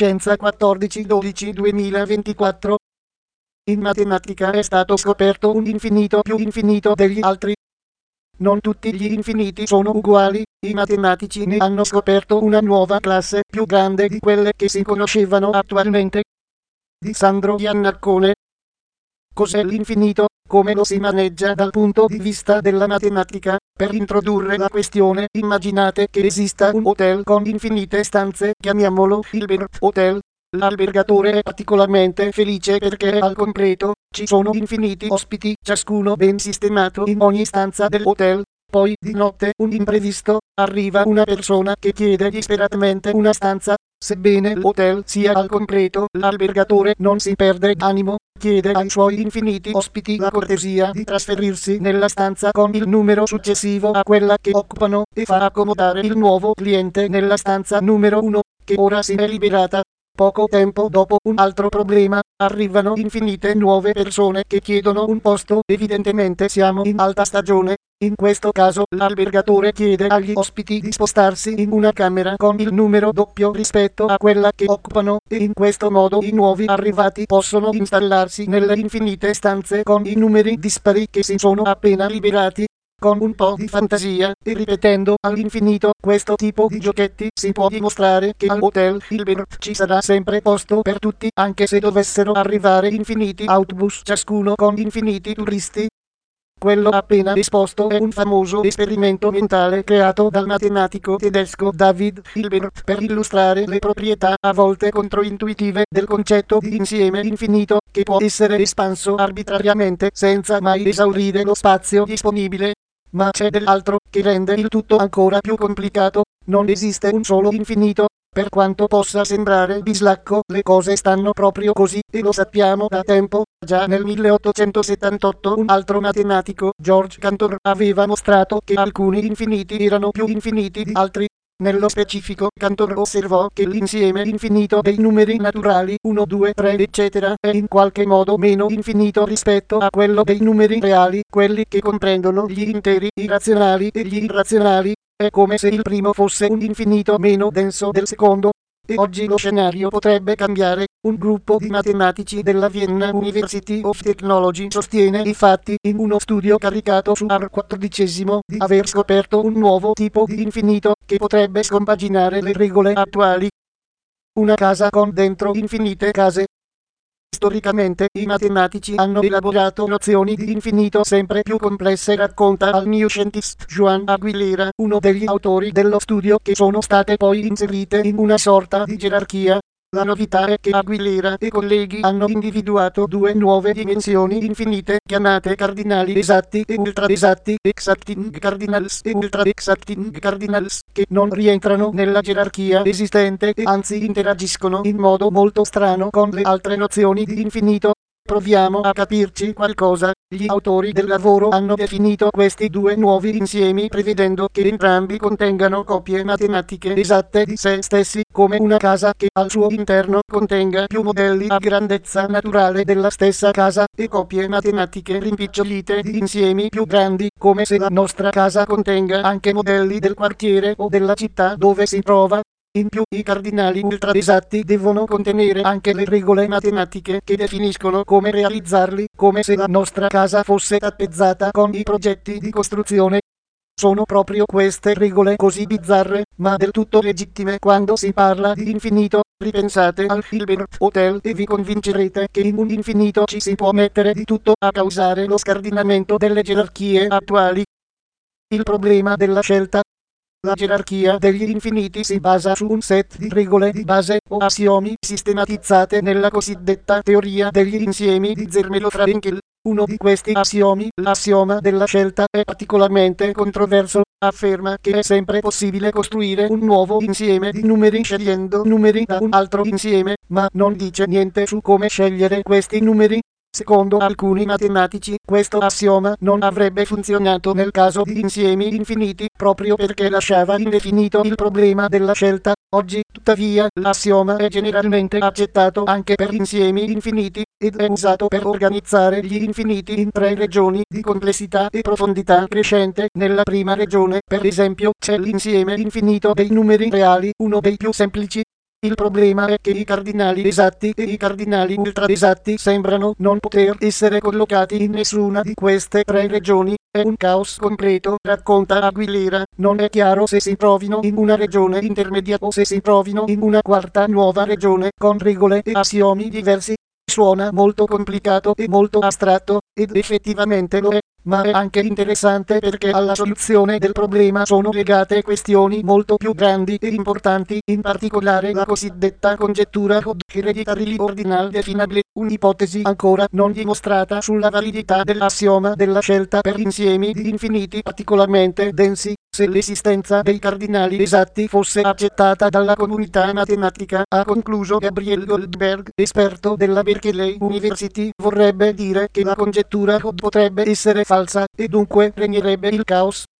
Scienza 14-12-2024. In matematica è stato scoperto un infinito più infinito degli altri. Non tutti gli infiniti sono uguali, i matematici ne hanno scoperto una nuova classe più grande di quelle che si conoscevano attualmente. Di Sandro Iannaccone. Cos'è l'infinito? Come lo si maneggia dal punto di vista della matematica? Per introdurre la questione, immaginate che esista un hotel con infinite stanze, chiamiamolo Hilbert Hotel. L'albergatore è particolarmente felice perché al completo ci sono infiniti ospiti, ciascuno ben sistemato in ogni stanza dell'hotel. Poi di notte un imprevisto, arriva una persona che chiede disperatamente una stanza. Sebbene l'hotel sia al completo, l'albergatore non si perde d'animo, chiede ai suoi infiniti ospiti la cortesia di trasferirsi nella stanza con il numero successivo a quella che occupano e fa accomodare il nuovo cliente nella stanza numero 1, che ora si è liberata. Poco tempo dopo un altro problema, arrivano infinite nuove persone che chiedono un posto, evidentemente siamo in alta stagione. In questo caso l'albergatore chiede agli ospiti di spostarsi in una camera con il numero doppio rispetto a quella che occupano e in questo modo i nuovi arrivati possono installarsi nelle infinite stanze con i numeri dispari che si sono appena liberati. Con un po' di fantasia e ripetendo all'infinito questo tipo di giochetti si può dimostrare che all'Hotel Hilbert ci sarà sempre posto per tutti, anche se dovessero arrivare infiniti autobus ciascuno con infiniti turisti. Quello appena esposto è un famoso esperimento mentale creato dal matematico tedesco David Hilbert per illustrare le proprietà a volte controintuitive del concetto di insieme infinito, che può essere espanso arbitrariamente senza mai esaurire lo spazio disponibile. Ma c'è dell'altro che rende il tutto ancora più complicato: non esiste un solo infinito. Per quanto possa sembrare bislacco, le cose stanno proprio così, e lo sappiamo da tempo. Già nel 1878 un altro matematico, George Cantor, aveva mostrato che alcuni infiniti erano più infiniti di altri. Nello specifico, Cantor osservò che l'insieme infinito dei numeri naturali 1, 2, 3, eccetera, è in qualche modo meno infinito rispetto a quello dei numeri reali, quelli che comprendono gli interi, i razionali e gli irrazionali. È come se il primo fosse un infinito meno denso del secondo. E oggi lo scenario potrebbe cambiare. Un gruppo di matematici della Vienna University of Technology sostiene infatti in uno studio caricato su AR14 di aver scoperto un nuovo tipo di infinito che potrebbe scompaginare le regole attuali. Una casa con dentro infinite case. Storicamente i matematici hanno elaborato nozioni di infinito sempre più complesse, racconta al New Scientist Joan Aguilera, uno degli autori dello studio, che sono state poi inserite in una sorta di gerarchia. La novità è che Aguilera e colleghi hanno individuato due nuove dimensioni infinite chiamate cardinali esatti e ultra esatti, exacting cardinals e ultra exacting cardinals, che non rientrano nella gerarchia esistente e anzi interagiscono in modo molto strano con le altre nozioni di infinito. Proviamo a capirci qualcosa. Gli autori del lavoro hanno definito questi due nuovi insiemi prevedendo che entrambi contengano copie matematiche esatte di se stessi, come una casa che al suo interno contenga più modelli a grandezza naturale della stessa casa, e copie matematiche rimpicciolite di insiemi più grandi, come se la nostra casa contenga anche modelli del quartiere o della città dove si trova. In più, i cardinali ultra esatti devono contenere anche le regole matematiche che definiscono come realizzarli, come se la nostra casa fosse tappezzata con i progetti di costruzione. Sono proprio queste regole così bizzarre, ma del tutto legittime quando si parla di infinito. Ripensate al Hilbert Hotel e vi convincerete che in un infinito ci si può mettere di tutto a causare lo scardinamento delle gerarchie attuali. Il problema della scelta. La gerarchia degli infiniti si basa su un set di regole di base o assiomi sistematizzate nella cosiddetta teoria degli insiemi di Zermelo-Fraenkel. Uno di questi assiomi, l'assioma della scelta, è particolarmente controverso. Afferma che è sempre possibile costruire un nuovo insieme di numeri scegliendo numeri da un altro insieme, ma non dice niente su come scegliere questi numeri. Secondo alcuni matematici, questo assioma non avrebbe funzionato nel caso di insiemi infiniti, proprio perché lasciava indefinito il problema della scelta. Oggi, tuttavia, l'assioma è generalmente accettato anche per insiemi infiniti, ed è usato per organizzare gli infiniti in tre regioni di complessità e profondità crescente. Nella prima regione, per esempio, c'è l'insieme infinito dei numeri reali, uno dei più semplici. Il problema è che i cardinali esatti e i cardinali ultra esatti sembrano non poter essere collocati in nessuna di queste tre regioni. È un caos completo, racconta Aguilera. Non è chiaro se si trovino in una regione intermedia o se si trovino in una quarta nuova regione con regole e assiomi diversi. Suona molto complicato e molto astratto, ed effettivamente lo è, ma è anche interessante perché alla soluzione del problema sono legate questioni molto più grandi e importanti, in particolare la cosiddetta congettura Hereditary Ordinal Definable, un'ipotesi ancora non dimostrata sulla validità dell'assioma della scelta per insiemi di infiniti particolarmente densi. Se l'esistenza dei cardinali esatti fosse accettata dalla comunità matematica, ha concluso Gabriel Goldberg, esperto della Berkeley University, vorrebbe dire che la congettura potrebbe essere falsa, e dunque regnerebbe il caos.